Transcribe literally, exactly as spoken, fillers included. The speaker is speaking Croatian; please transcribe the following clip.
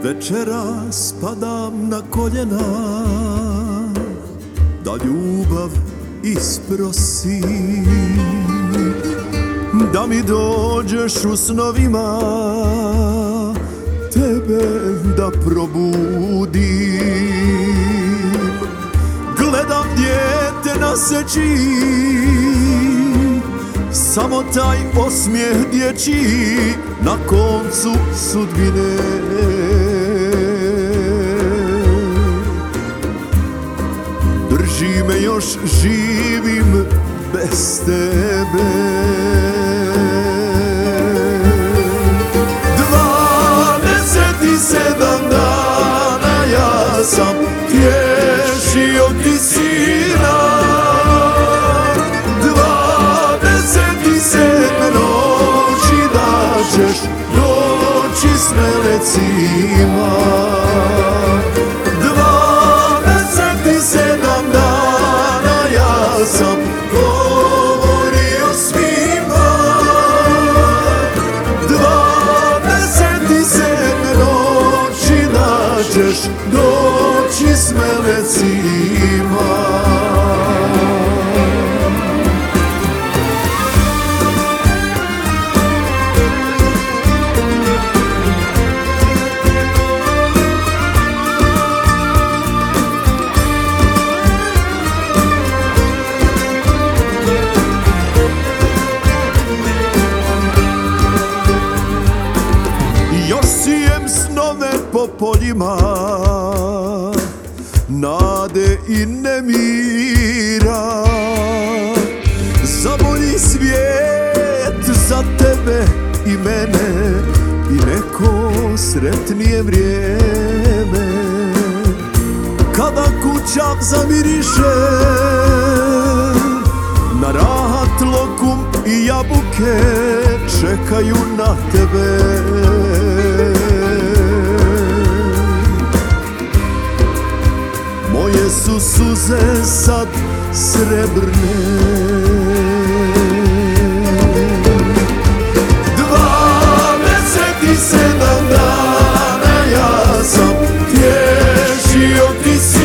Večeras padam na koljena da ljubav isprosi, da mi dođeš u snovima, tebe da probudim. Gledam dijete na seći, samo taj osmijeh dječji na koncu sudbine. Drži me još živim bez tebe. Dvadeset i sedam dana ja sam tješio ti sina, dvadeset i sedam noći da ćeš doći s melecima. Dvadeset i sedam dana ja sam govorio svima, dvadeset i sedam noći da ćeš doći s melecima. Još sijem snove po poljima nade i nemira. Zabolji svijet za tebe i mene i neko sretnije vrijeme. Kada kuća zamiriše na rahat, lokum i jabuke čekaju na tebe. Moje su suze sad srebrne. Dvadeset i sedam dana ja sam tješio ti si.